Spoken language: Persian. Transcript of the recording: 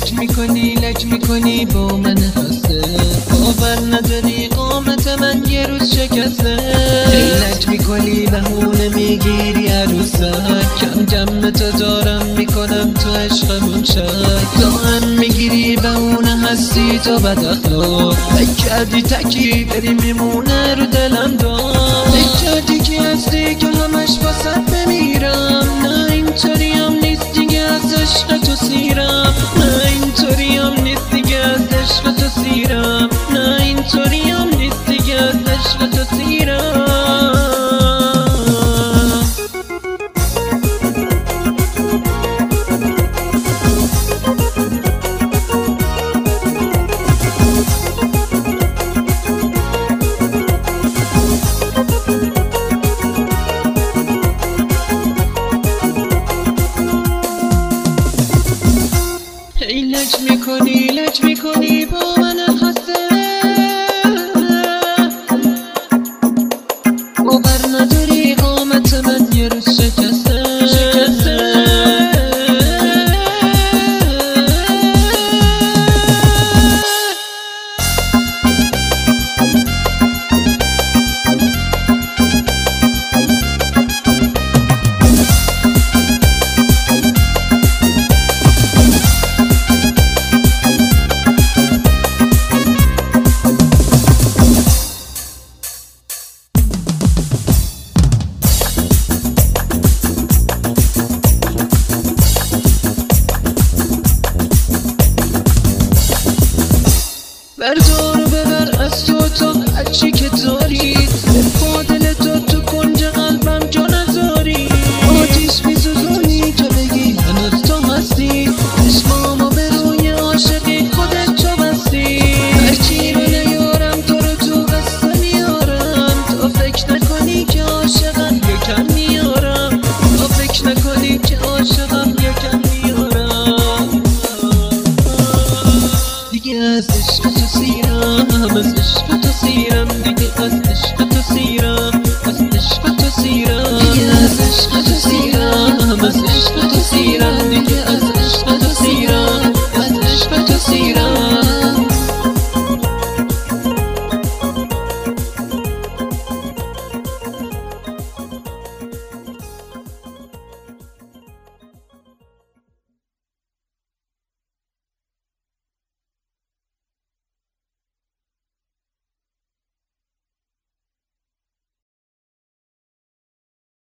لج میکنی با من خسته، باور نداری قامت من یه روز شکسته. لج میکنی بهونه میگیری عروسک، کم جمعت دارم میکنم تو عشقمون شک. تو هم میگیری بهونه هستی تو بد اخلاق، کردی تکی بری میمونه رو دلم دار. کردی که هستی که همش واسد بمیرم، نه اینطوری هم نیست دیگه از عشق تو سیرم. نه اینطوری هم نیست دیگه از عشق تو سیرم. نه اینطوری هم نیست دیگه از عشق تو سیرم. لج میکنی با من خسته، باور نداری قامت من یه روز شکسته. بردار و ببر از تو هرچی که داری، با دل تو کنج قلبم جا نذاری. آتیش میسوزونی که بگی هنوز تو هستی، چشمامو به روی عاشقی خودت چو بستی. هرچی رو نیارم تو رو تو قصه میارم، تو فکر نکنی که عاشقم یکم میارم. تو فکر نکنی که عاشقم یکم میارم. دیگه از عشق تو سیرم، از عشق تو سیرم، دیگه از عشق تو سیرم، از عشق تو سیرم، دیگه از عشق تو سیرم.